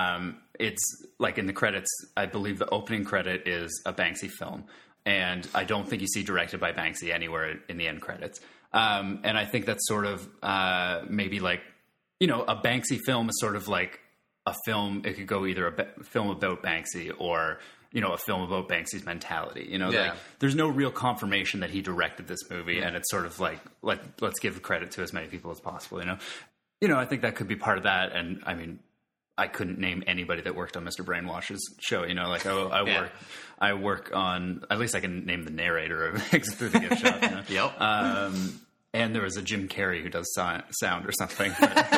It's like in the credits, I believe the opening credit is a Banksy film. And I don't think you see directed by Banksy anywhere in the end credits. And I think that's sort of maybe like, you know, a Banksy film is sort of like a film. It could go either a film about Banksy or, you know, a film about Banksy's mentality. You know, like there's no real confirmation that he directed this movie. And it's sort of like let's give credit to as many people as possible, you know, I think that could be part of that. And I mean, I couldn't name anybody that worked on Mr. Brainwash's show, you know, like, I work on, at least I can name the narrator of Exit Through the Gift Shop. You know? Yep. And there was a Jim Carrey who does sound or something.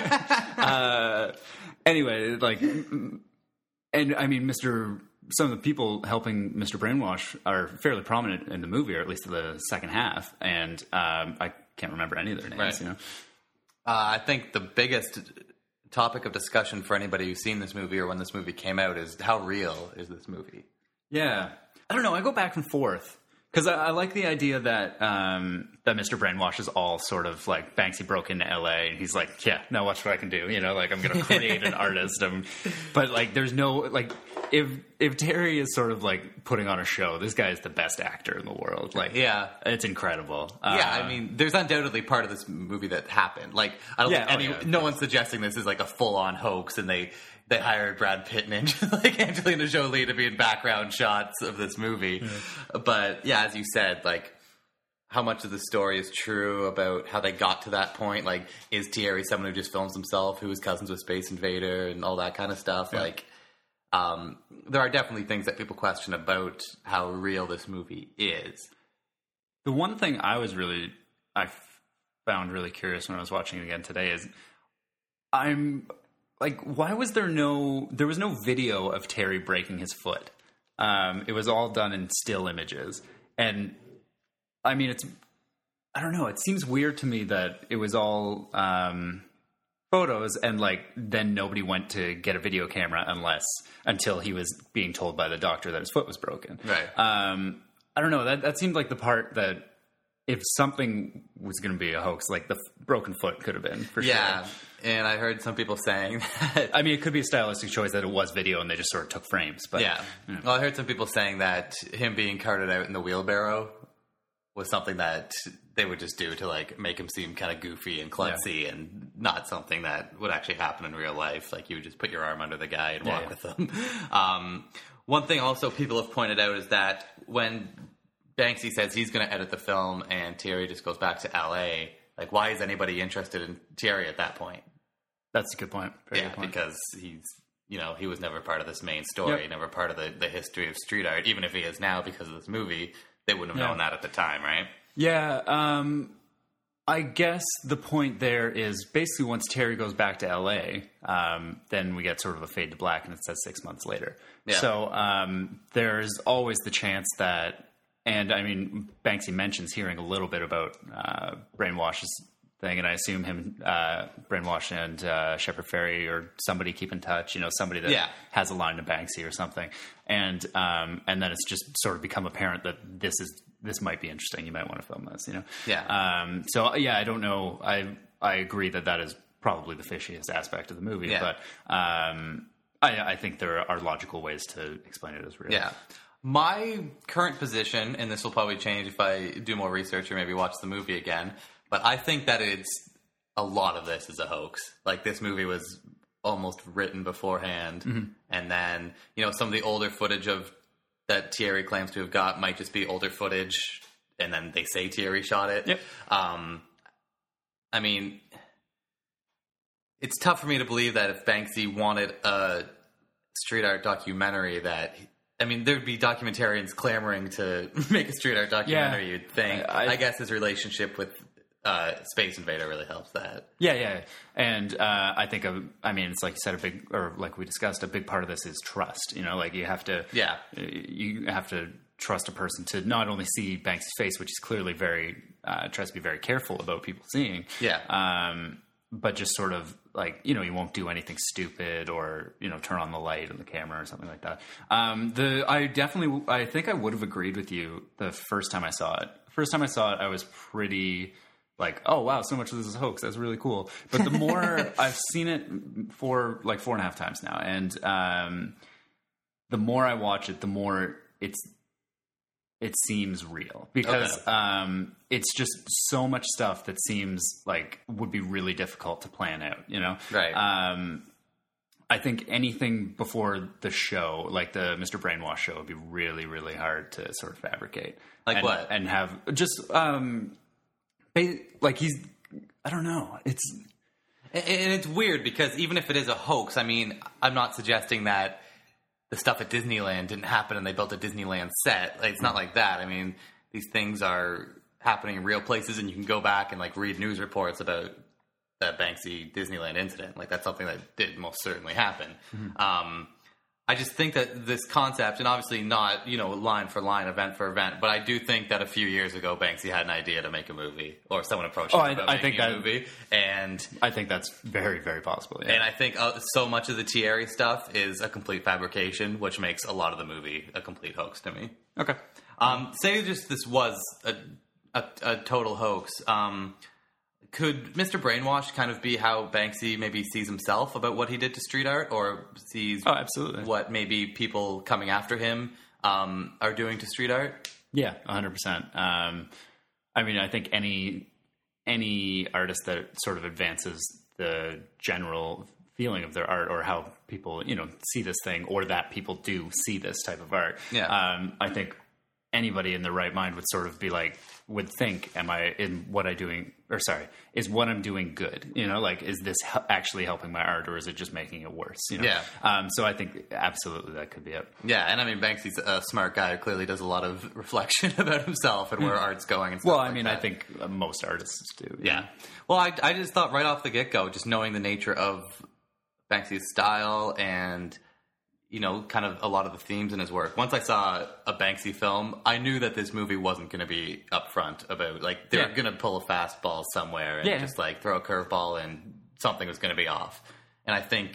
Anyway, like, and I mean, some of the people helping Mr. Brainwash are fairly prominent in the movie, or at least in the second half. And I can't remember any of their names, you know. I think the biggest topic of discussion for anybody who's seen this movie or when this movie came out is how real is this movie? Yeah. I don't know. I go back and forth because I like the idea that that Mr. Brainwash is all sort of like Banksy broke into LA and he's like, yeah, now watch what I can do. You know, like I'm going to create an artist. But like there's no like if Terry is sort of like putting on a show, this guy is the best actor in the world. Like, yeah, it's incredible. I mean, there's undoubtedly part of this movie that happened. Like, I don't think no one's suggesting this is like a full on hoax and they hired Brad Pitt and like Angelina Jolie to be in background shots of this movie. Yeah. But yeah, as you said, like how much of the story is true about how they got to that point. Like, is Thierry someone who just films himself, who is cousins with Space Invader and all that kind of stuff? Yeah. Like, there are definitely things that people question about how real this movie is. The one thing I found really curious when I was watching it again today is I'm like, why was there was no video of Terry breaking his foot? It was all done in still images. And I mean, I don't know. It seems weird to me that it was all photos and like then nobody went to get a video camera until he was being told by the doctor that his foot was broken. Right. I don't know. That seemed like the part that if something was going to be a hoax, like the broken foot could have been, for sure. Yeah, and I heard some people saying that... I mean, it could be a stylistic choice that it was video and they just sort of took frames. But yeah. Well, I heard some people saying that him being carted out in the wheelbarrow was something that they would just do to, like, make him seem kind of goofy and klutzy and not something that would actually happen in real life. Like, you would just put your arm under the guy and walk with him. One thing also people have pointed out is that when Banksy says he's going to edit the film and Thierry just goes back to L.A., like, why is anybody interested in Thierry at that point? That's a good point. Very good point. Because he was never part of this main story, never part of the history of street art. Even if he is now because of this movie, they wouldn't have known that at the time, right? Yeah, I guess the point there is basically once Terry goes back to L.A., then we get sort of a fade to black and it says 6 months later. Yeah. So there's always the chance that, and I mean, Banksy mentions hearing a little bit about Brainwash's thing, and I assume him, Brainwash and Shepard Fairey or somebody keep in touch, somebody that has a line to Banksy or something. And then it's just sort of become apparent that this might be interesting. You might want to film this, Yeah. So yeah, I don't know. I agree that is probably the fishiest aspect of the movie, but I think there are logical ways to explain it as real. Yeah. My current position, and this will probably change if I do more research or maybe watch the movie again, but I think that a lot of this is a hoax. Like, this movie was almost written beforehand, and then, some of the older footage that Thierry claims to have got might just be older footage, and then they say Thierry shot it. Yep. I mean, it's tough for me to believe that if Banksy wanted a street art documentary there'd be documentarians clamoring to make a street art documentary, you'd think. I guess his relationship with Space Invader really helps that. Yeah. And I think, it's like you said, like we discussed, a big part of this is trust. Like you have to trust a person to not only see Banksy's face, which is clearly tries to be very careful about people seeing. Yeah. But just sort of like, you won't do anything stupid or, turn on the light on the camera or something like that. I think I would have agreed with you the first time I saw it. First time I saw it, I was pretty like, oh, wow, so much of this is a hoax. That's really cool. But the more I've seen it for like 4.5 times now. And the more I watch it, the more it seems real because it's just so much stuff that seems like would be really difficult to plan out, Right. I think anything before the show, like the Mr. Brainwash show, would be really, really hard to sort of fabricate. Like what? And have just, like I don't know. And it's weird because even if it is a hoax, I mean, I'm not suggesting that the stuff at Disneyland didn't happen and they built a Disneyland set. Like, it's not like that. I mean, these things are happening in real places and you can go back and like read news reports about that Banksy Disneyland incident. Like, that's something that did most certainly happen. Mm-hmm. I just think that this concept, and obviously not, line for line, event for event, but I do think that a few years ago Banksy had an idea to make a movie, or someone approached him about making a movie. And I think that's very, very possible. Yeah. And I think so much of the Thierry stuff is a complete fabrication, which makes a lot of the movie a complete hoax to me. Okay. Say just this was a total hoax. Could Mr. Brainwash kind of be how Banksy maybe sees himself about what he did to street art, or sees absolutely what maybe people coming after him are doing to street art? Yeah, 100%. I think any artist that sort of advances the general feeling of their art, or how people, see this thing, or that people do see this type of art. Yeah. I think anybody in their right mind would sort of be like, would think, am I in what I'm doing, or sorry, is what I'm doing good? You know, like, is this actually helping my art, or is it just making it worse? You know? Yeah. So I think absolutely that could be it. Yeah, and I mean, Banksy's a smart guy who clearly does a lot of reflection about himself and where art's going and stuff. Well, I like mean, that. I think most artists do. Yeah. Well, I just thought right off the get-go, just knowing the nature of Banksy's style and, you know, kind of a lot of the themes in his work. Once I saw a Banksy film, I knew that this movie wasn't going to be upfront about, like, they were going to pull a fastball somewhere and just, like, throw a curveball and something was going to be off. And I think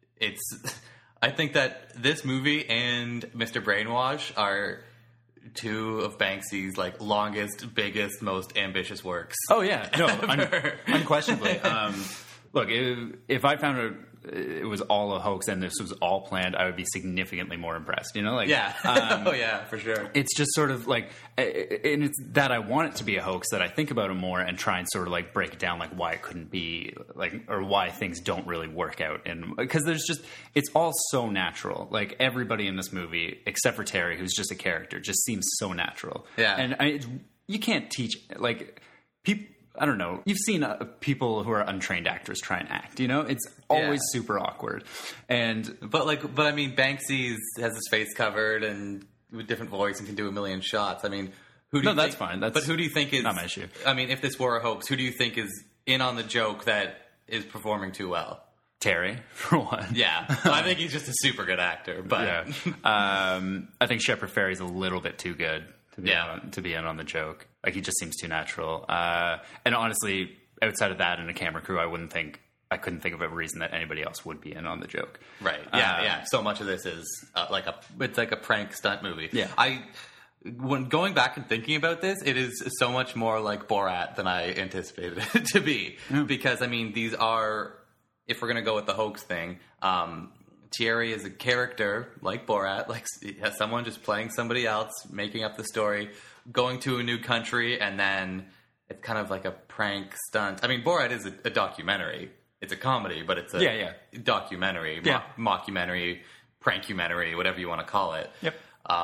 that this movie and Mr. Brainwash are two of Banksy's, like, longest, biggest, most ambitious works. Oh, yeah. No, unquestionably. Look, if I found it was all a hoax and this was all planned, I would be significantly more impressed, you know? Like, yeah. Oh, yeah, for sure. It's just sort of like, and it's that I want it to be a hoax that I think about it more and try and sort of like break it down, like why it couldn't be, like, or why things don't really work out. And because there's just, it's all so natural. Like, everybody in this movie, except for Terry, who's just a character, just seems so natural. Yeah. And you can't teach, like, people. I don't know. You've seen people who are untrained actors try and act. You know, it's always super awkward. But I mean, Banksy has his face covered and with different voice and can do a million shots. I mean, that's fine. But who do you think is not my issue? I mean, if this were a hoax, who do you think is in on the joke that is performing too well? Terry, for one. Yeah, I think he's just a super good actor. But I think Shepard Fairey's a little bit too good to be in on the joke. Like, he just seems too natural. And honestly, outside of that and a camera crew, I couldn't think of a reason that anybody else would be in on the joke. Right. Yeah. So much of this is it's like a prank stunt movie. Yeah. When going back and thinking about this, it is so much more like Borat than I anticipated it to be. Yeah. Because, I mean, these are, if we're going to go with the hoax thing, Thierry is a character like Borat, like someone just playing somebody else, making up the story, going to a new country, and then it's kind of like a prank stunt. I mean, Borat is a documentary. It's a comedy, but it's a documentary, mockumentary, prankumentary, whatever you want to call it. Yep.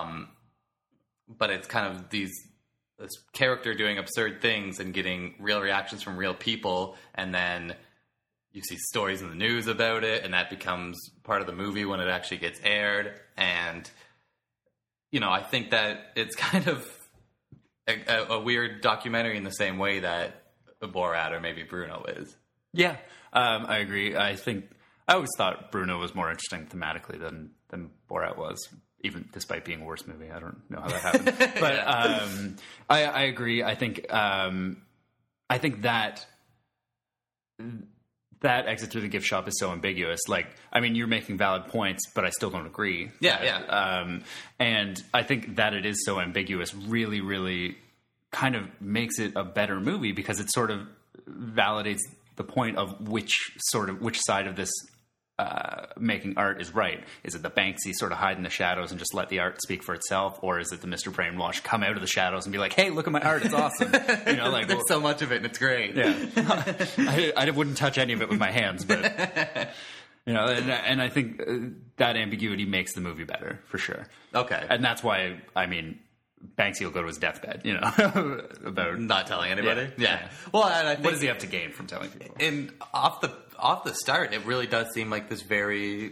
But it's kind of this character doing absurd things and getting real reactions from real people, and then you see stories in the news about it, and that becomes part of the movie when it actually gets aired. And, you know, I think that it's kind of a weird documentary in the same way that Borat or maybe Bruno is. Yeah, I agree. I always thought Bruno was more interesting thematically than Borat was, even despite being a worse movie. I don't know how that happened. But I agree. I think that exit through the gift shop is so ambiguous. Like, I mean, you're making valid points, but I still don't agree. Yeah. And I think that it is so ambiguous really, really kind of makes it a better movie, because it sort of validates the point of which side of this making art is right. Is it the Banksy sort of hide in the shadows and just let the art speak for itself, or is it the Mr. Brainwash come out of the shadows and be like, "Hey, look at my art, it's awesome"? You know, like, there's so much of it and it's great. Yeah, I wouldn't touch any of it with my hands, but you know, and I think that ambiguity makes the movie better for sure. Okay, and that's why, I mean, Banksy will go to his deathbed, you know, about not telling anybody. Yeah. Well, and I think, what does he have to gain from telling people? And off the start, it really does seem like this very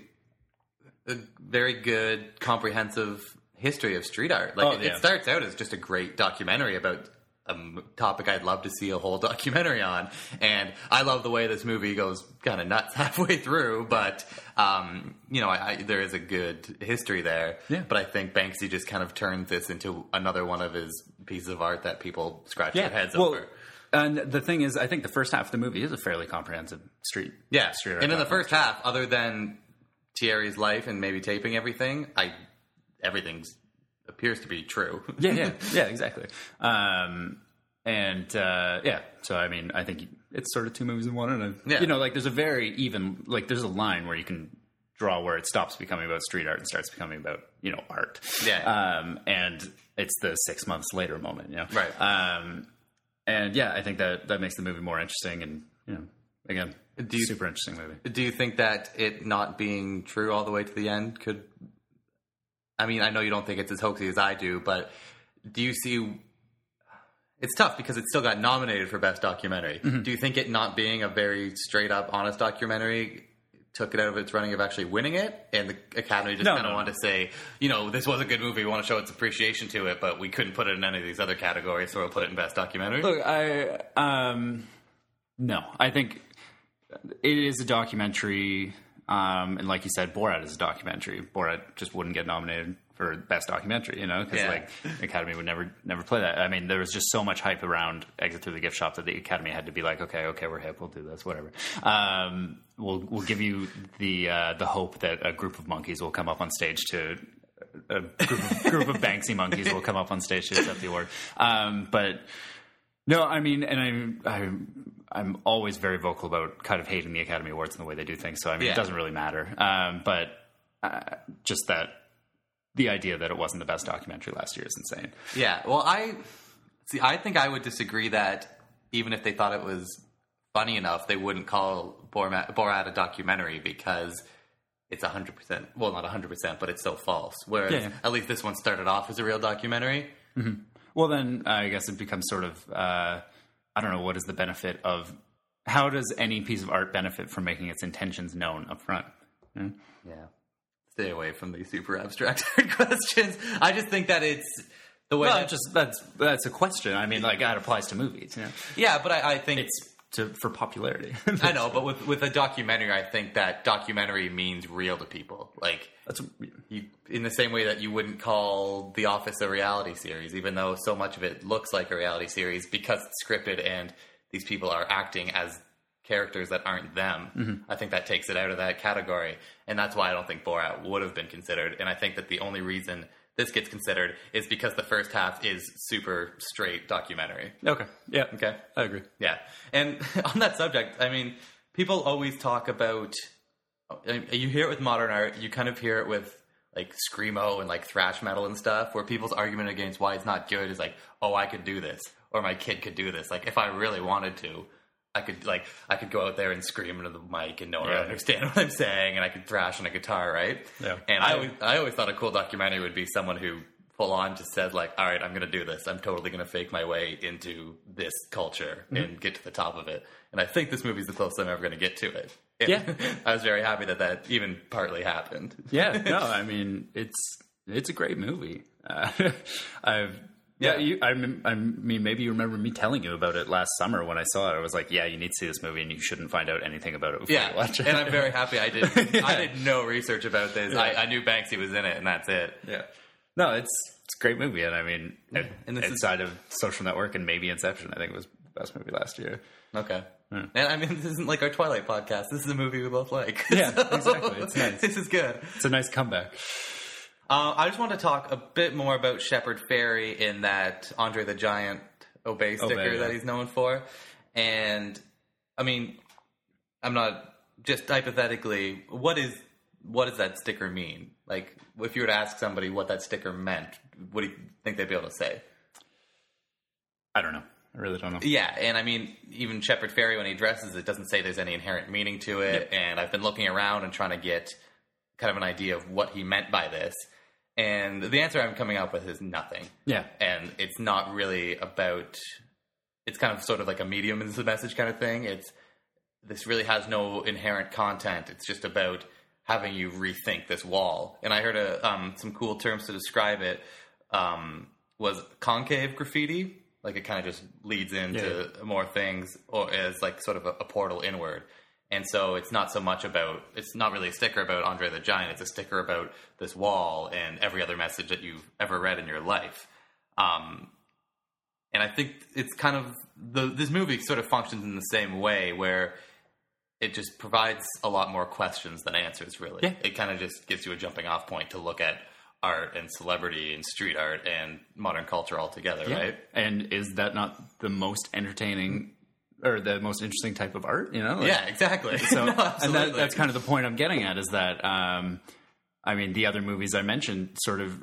good, comprehensive history of street art. Like, it starts out as just a great documentary about a topic I'd love to see a whole documentary on, and I love the way this movie goes kind of nuts halfway through, but you know, there is a good history there. Yeah. But I think Banksy just kind of turns this into another one of his pieces of art that people scratch their heads over. And the thing is, I think the first half of the movie is a fairly comprehensive street art. And in the first half, other than Thierry's life and maybe taping everything, everything appears to be true. Yeah, exactly. So I mean, I think it's sort of two movies in one, and you know, like, there's a very even, like, there's a line where you can draw where it stops becoming about street art and starts becoming about, you know, art. Yeah. And it's the 6 months later moment, you know? Right. And yeah, I think that makes the movie more interesting, and, you know, again, super interesting movie. Do you think that it not being true all the way to the end could, I mean, I know you don't think it's as hoaxy as I do, but do you see... It's tough because it still got nominated for Best Documentary. Mm-hmm. Do you think it not being a very straight-up, honest documentary took it out of its running of actually winning it? And the Academy just kind of wanted to say, this was a good movie, we want to show its appreciation to it, but we couldn't put it in any of these other categories, so we'll put it in Best Documentary? Look, no. I think it is a documentary, and like you said, Borat is a documentary. Borat just wouldn't get nominated for Best Documentary, because the Academy would never play that. I mean, there was just so much hype around Exit Through the Gift Shop that the Academy had to be like, okay, we're hip, we'll do this, whatever. We'll give you the hope that a group of monkeys will come up on stage to a group of Banksy monkeys will come up on stage to accept the award. But no, I mean, and I'm always very vocal about kind of hating the Academy Awards and the way they do things. So I mean, it doesn't really matter. But just that. The idea that it wasn't the best documentary last year is insane. Yeah, well, I think I would disagree that even if they thought it was funny enough, they wouldn't call Borat a documentary because it's 100%. Well, not 100%, but it's so false. Whereas at least this one started off as a real documentary. Mm-hmm. Well, then I guess it becomes sort of I don't know, what is the benefit of? How does any piece of art benefit from making its intentions known up front? Yeah. Stay away from these super abstract questions. I just think that it's the way. Well, that's a question. I mean, like that applies to movies. Yeah, but I think it's for popularity. I know, but with a documentary, I think that documentary means real to people. Like in the same way that you wouldn't call The Office a reality series, even though so much of it looks like a reality series because it's scripted and these people are acting as characters that aren't them. Mm-hmm. I think that takes it out of that category, and that's why I don't think Borat would have been considered. And I think that the only reason this gets considered is because the first half is super straight documentary. Okay. Yeah. Okay. I agree. Yeah. And on that subject, I mean, people always talk about, you hear it with modern art, you kind of hear it with like screamo and like thrash metal and stuff, where people's argument against why it's not good is like, oh, I could do this, or my kid could do this. Like if I really wanted to, I could go out there and scream into the mic and no one would understand what I'm saying, and I could thrash on a guitar, right? Yeah. And I always thought a cool documentary would be someone who full on just says like, all right, I'm going to do this. I'm totally going to fake my way into this culture and get to the top of it. And I think this movie's the closest I'm ever going to get to it. And I was very happy that even partly happened. Yeah. No, I mean, it's a great movie. I mean, maybe you remember me telling you about it last summer when I saw it. I was like, yeah, you need to see this movie and you shouldn't find out anything about it before you watch it. And I'm very happy I did. I did no research about this. Yeah. I knew Banksy was in it, and that's it. Yeah. No, it's a great movie, and I mean, outside of Social Network and maybe Inception, I think it was the best movie last year. Okay. And I mean, this isn't like our Twilight podcast. This is a movie we both like. Yeah, exactly. It's nice. This is good. It's a nice comeback. I just want to talk a bit more about Shepard Fairey in that Andre the Giant Obey sticker that he's known for. And, I mean, I'm not... Just hypothetically, what does that sticker mean? Like, if you were to ask somebody what that sticker meant, what do you think they'd be able to say? I don't know. I really don't know. Yeah, and I mean, even Shepard Fairey, when he addresses it, doesn't say there's any inherent meaning to it. Yep. And I've been looking around and trying to get kind of an idea of what he meant by this. And the answer I'm coming up with is nothing. Yeah. And it's not really about... It's kind of sort of like a medium is the message kind of thing. This really has no inherent content. It's just about having you rethink this wall. And I heard some cool terms to describe it. Was concave graffiti. Like it kind of just leads into more things, or as like sort of a portal inward. And so it's not so much about, it's not really a sticker about Andre the Giant. It's a sticker about this wall and every other message that you've ever read in your life. And I think it's kind of, this movie sort of functions in the same way where it just provides a lot more questions than answers, really. Yeah. It kind of just gives you a jumping off point to look at art and celebrity and street art and modern culture altogether, right? And is that not the most entertaining or the most interesting type of art, you know? Like, yeah, exactly. So, and that's kind of the point I'm getting at is that, I mean, the other movies I mentioned sort of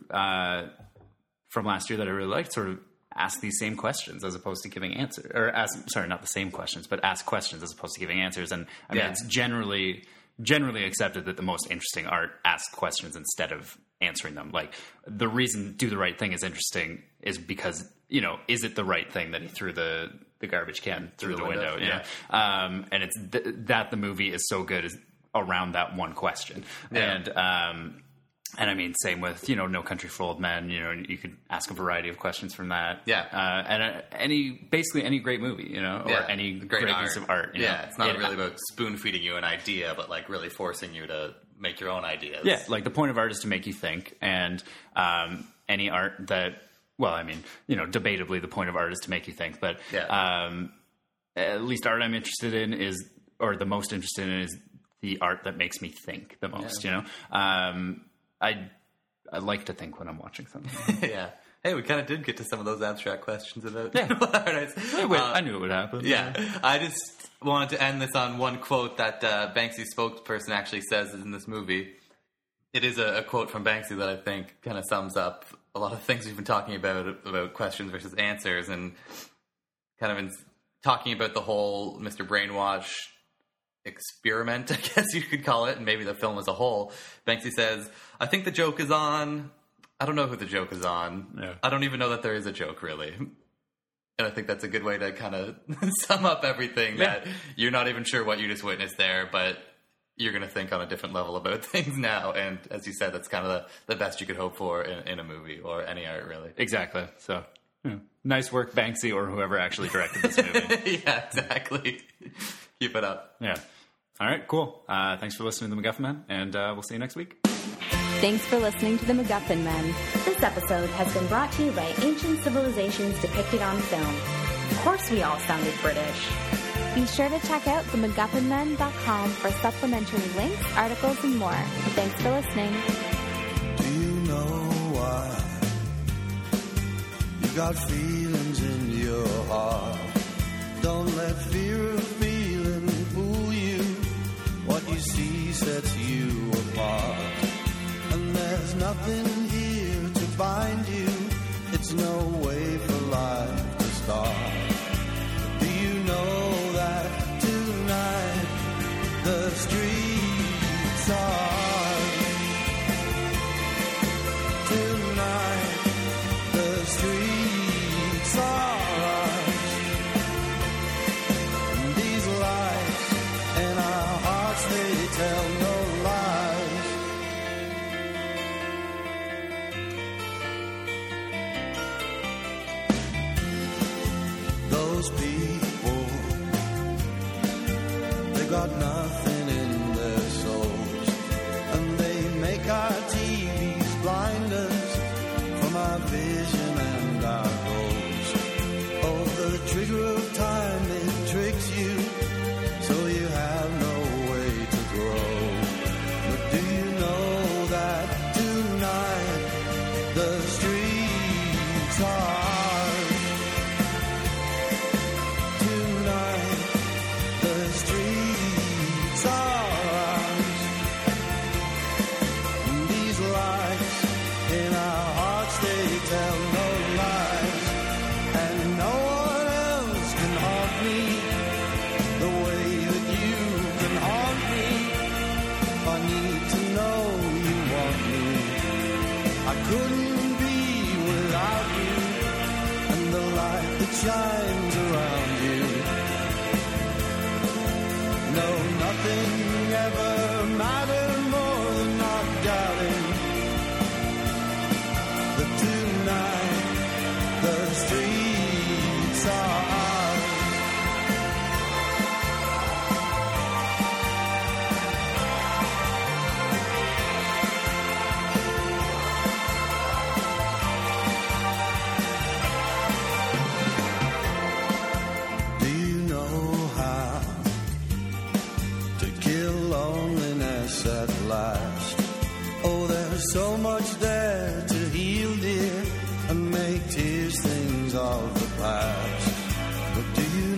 from last year that I really liked sort of ask these same questions as opposed to giving answers. Or not the same questions, but ask questions as opposed to giving answers. And I mean, it's generally accepted that the most interesting art asks questions instead of answering them. Like, the reason Do the Right Thing is interesting is because, is it the right thing that he threw the garbage can through the window? Yeah. And it's that the movie is so good is around that one question. Yeah. And I mean, same with, No Country for Old Men. You could ask a variety of questions from that. Yeah. And basically any great movie, or any great piece of art. It's not really about spoon feeding you an idea, but like really forcing you to make your own ideas. Yeah, like the point of art is to make you think, and any art that, well, I mean, debatably the point of art is to make you think, but at least art I'm interested in is, or the most interested in is the art that makes me think the most. I like to think when I'm watching something. Yeah. Hey, we kind of did get to some of those abstract questions about art. I knew it would happen. Yeah. I just wanted to end this on one quote that Banksy spokesperson actually says in this movie. It is a quote from Banksy that I think kind of sums up a lot of things we've been talking about questions versus answers, and kind of in talking about the whole Mr. Brainwash experiment, I guess you could call it, and maybe the film as a whole. Banksy says, I think the joke is on. I don't know who the joke is on. Yeah. I don't even know that there is a joke, really. And I think that's a good way to kind of sum up everything, that you're not even sure what you just witnessed there, but you're going to think on a different level about things now. And as you said, that's kind of the best you could hope for in a movie or any art, really. Exactly. So, nice work, Banksy, or whoever actually directed this movie. Yeah, exactly. Keep it up. Yeah. All right, cool. Thanks for listening to The MacGuffin Man, and we'll see you next week. Thanks for listening to The MacGuffin Men. This episode has been brought to you by ancient civilizations depicted on film. Of course we all sounded British. Be sure to check out themacguffinmen.com for supplementary links, articles, and more. Thanks for listening. Do you know why you got feelings in your heart? Don't let fear of feeling fool you. What you see sets you apart. And there's nothing here to bind you. It's no way for life to start. Do you know that tonight the streets are tonight the streets are these lights in our hearts, they tell no lies. Those people, they got nothing in their souls, and they make our TVs blind us from our vision and our goals. Oh, the trigger of time, it tricks you, so you have no way to grow. But do you know that tonight the streets are shines around you. No, nothing ever mattered more than not doubting that tonight the streets are ours. At last, oh, there's so much there to heal, dear, and make tears things of the past. But do you